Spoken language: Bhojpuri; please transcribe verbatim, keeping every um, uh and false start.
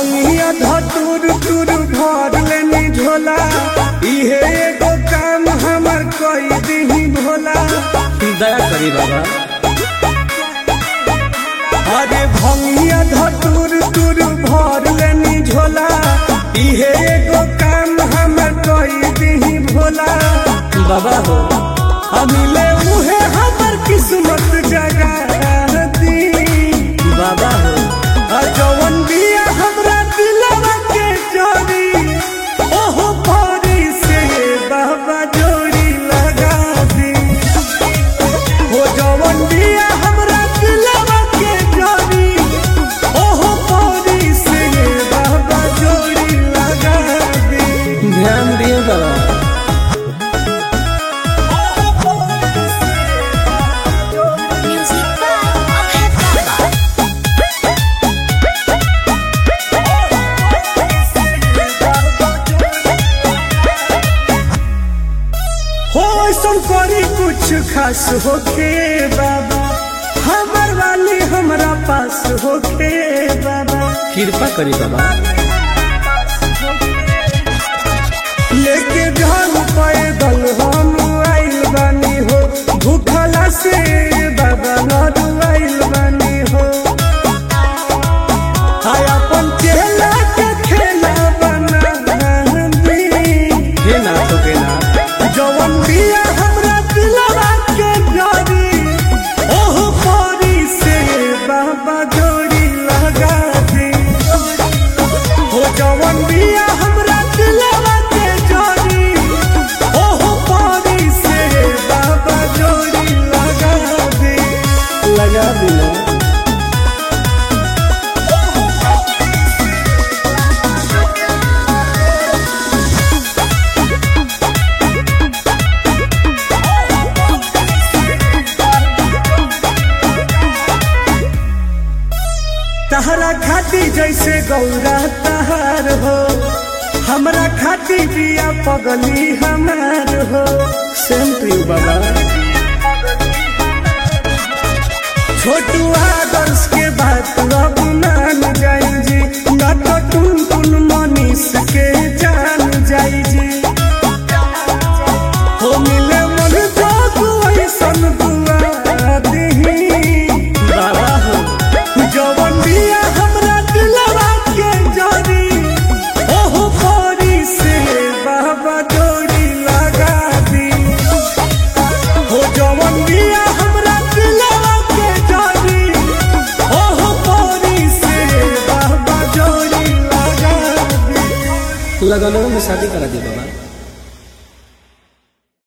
भंगिया धतुर तुर भर लेनी झोला, इहे एगो काम हमर कई दही भोला। दया करी बाबा। अरे भंगिया धतुर तुर भर लेनी झोला, इहे एगो काम हमर कई दही भोला। बाबा हो अमिले उहे हमर किस्मत जगा दी। बाबा हो जवन बिया हमरा दिलवा के जोड़ी, ओहो परी से बाबा जोड़ी लगा दी। हो जवन बिया हमरा दिलवा के जोड़ी, ओहो परी से बाबा जोड़ी लगा दी। ध्यान दिए बाबा। करी कुछ खास होके बाबा, हमर वाली हमरा पास होके बाबा। कृपा करी बाबा। लेके जान पैदल हम आइल बानी हो, भूखला से बाबा न आइल बानी हो। हाय अपन चेला के खेला बना दी। हे ना तो के ना जवन बिया हमरा दिलवा के जोड़ी, ओहो परी से बाबा जोड़ी लगा दी। हो जवन बिया हमरा दिलवा के जोड़ी, ओहो परी से बाबा जोड़ी लगा दी। लगा दिला। तहरा खाती जैसे गौरा तहार हो, हमरा खाती बिया पगली हमार हो। सेम टू यू बाबा। छोटू आदर्श के बात अब मान जाई जी, न तो टुन टुन मनीष के जान जाई जी। हो मिले मन जोगु ऐसन दुआ दही। बाबा हो जवन बिया हमरा दिलवा के जोड़ी, ओहो परी से बाबा जोड़ी लगा दी। हो जवन बिया हमरा दिलवा के जोड़ी, ओहो परी से बाबा जोड़ी लगा दी। लगनों में शादी करा दी बाबा।